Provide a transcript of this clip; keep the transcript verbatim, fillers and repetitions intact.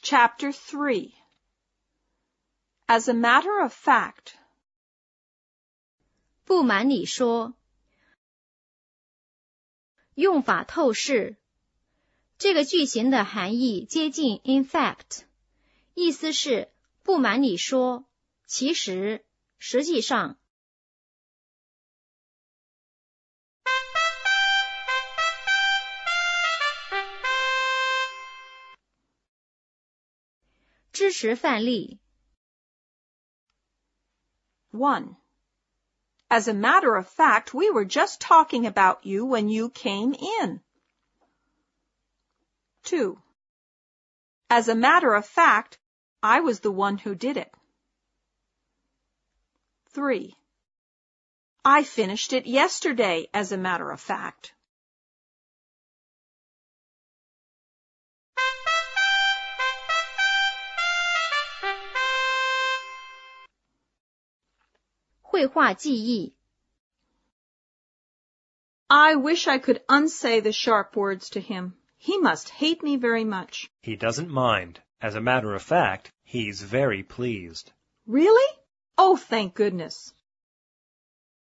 Chapter three. As a matter of fact. 不瞒你说，用法透视。这个句型的含义接近 in fact， 意思是不瞒你说，其实，实际上。支持范例 One. As a matter of fact, we were just talking about you when you came in. Two. As a matter of fact, I was the one who did it. Three. I finished it yesterday, as a matter of fact. 绘画记忆 I wish I could unsay the sharp words to him. He must hate me very much. He doesn't mind. As a matter of fact, he's very pleased. Really? Oh, thank goodness.